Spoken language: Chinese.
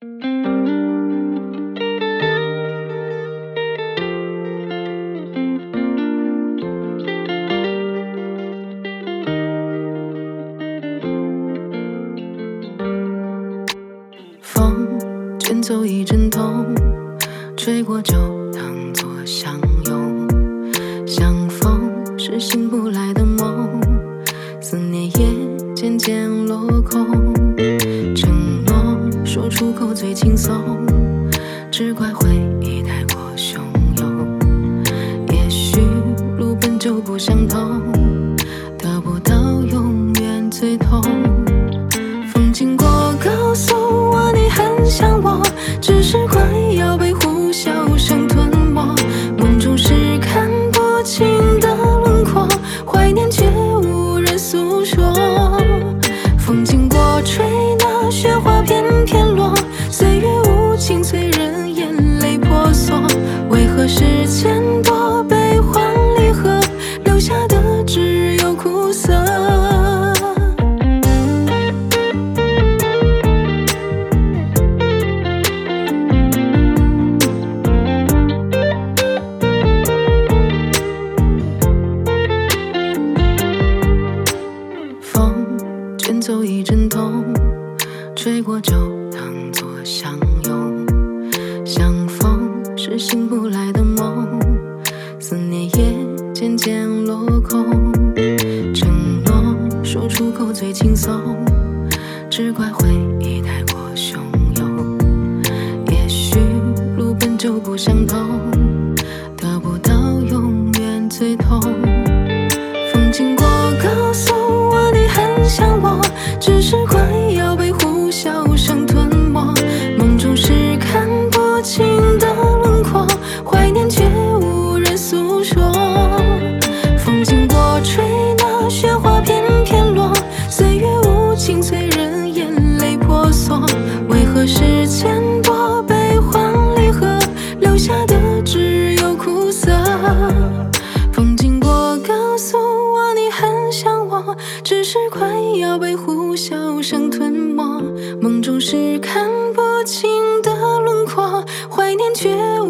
风卷走一阵痛，吹过就当作相拥。相逢是醒不来的梦，思念也渐渐落空。承诺说出口最轻松，只怪回忆太过汹涌。也许路本就不相同，得不到永远最痛。风经过告诉我你很想我，只是快要被呼啸声吞没。梦中是看不清的轮廓，怀念却无人诉说。风经过吹那雪花片片落，岁月无情催人眼泪婆娑。为何时间多悲欢离合，留下的只有苦涩。卷走一阵痛，吹过就当作相拥。相逢是醒不来的梦，思念也渐渐落空。承诺说出口最轻松，只怪回忆太过汹涌。也许路本就不相同，得不到永远最痛。风经过告诉我你很想我，只是快要被呼啸声吞没。梦中是看不清的轮廓，怀念却无人诉说。风经过吹那雪花片片落，岁月无情催人眼泪婆娑。为何时间多悲欢离合，留下的只有苦涩。风经过告诉我你很想我，只是快要被呼啸声吞没。梦中是看不清的轮廓，怀念却